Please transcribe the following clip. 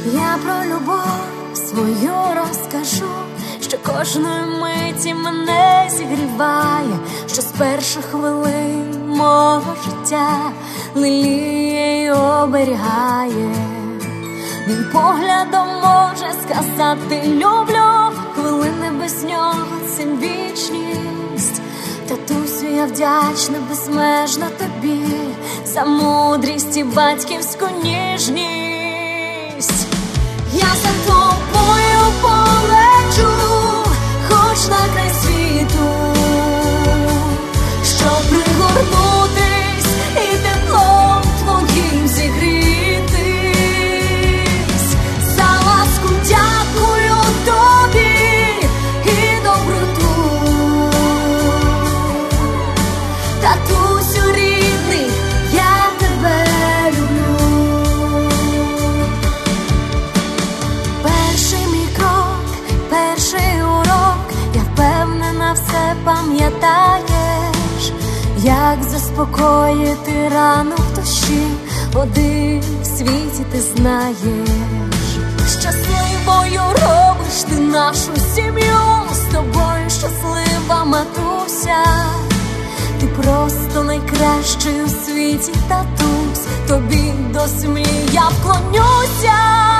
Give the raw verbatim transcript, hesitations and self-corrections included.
Я про любов свою розкажу, що кожної миті мене зігріває, що з перших хвилин мого життя леліє й оберігає. Він поглядом може сказати люблю, хвилини без нього це вічність. Татусю, я вдячна безмежно тобі за мудрість і батьківську ніжність. Я за тобою полечу, хоч на край світу, щоб пригорнутись і теплом твоїм зігрітись. За ласку дякую тобі і доброту, татусю рідний, я тебе люблю. Перший мій крок, перший урок, я впевнена, все пам'ятаєш, як заспокоїти рану в душі, один в світі ти знаєш. Щасливою робиш ти нашу сім'ю, з тобою щаслива матуся. Ти просто найкращий у світі татусь, тобі до землі я вклонюся.